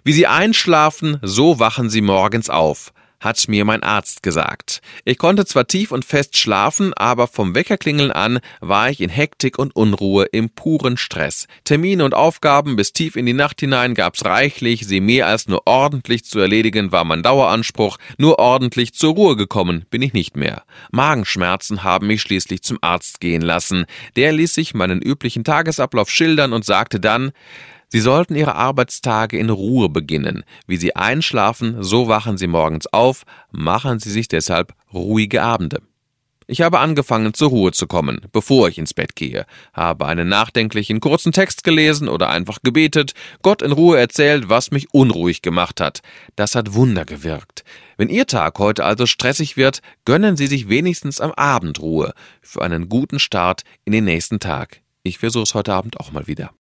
Wie Sie einschlafen, so wachen Sie morgens auf, hat mir mein Arzt gesagt. Ich konnte zwar tief und fest schlafen, aber vom Weckerklingeln an war ich in Hektik und Unruhe, im puren Stress. Termine und Aufgaben bis tief in die Nacht hinein gab's reichlich, sie mehr als nur ordentlich zu erledigen war mein Daueranspruch, nur ordentlich zur Ruhe gekommen bin ich nicht mehr. Magenschmerzen haben mich schließlich zum Arzt gehen lassen. Der ließ sich meinen üblichen Tagesablauf schildern und sagte dann: Sie sollten Ihre Arbeitstage in Ruhe beginnen. Wie Sie einschlafen, so wachen Sie morgens auf. Machen Sie sich deshalb ruhige Abende. Ich habe angefangen, zur Ruhe zu kommen, bevor ich ins Bett gehe, habe einen nachdenklichen kurzen Text gelesen oder einfach gebetet, Gott in Ruhe erzählt, was mich unruhig gemacht hat. Das hat Wunder gewirkt. Wenn Ihr Tag heute also stressig wird, gönnen Sie sich wenigstens am Abend Ruhe für einen guten Start in den nächsten Tag. Ich versuche es heute Abend auch mal wieder.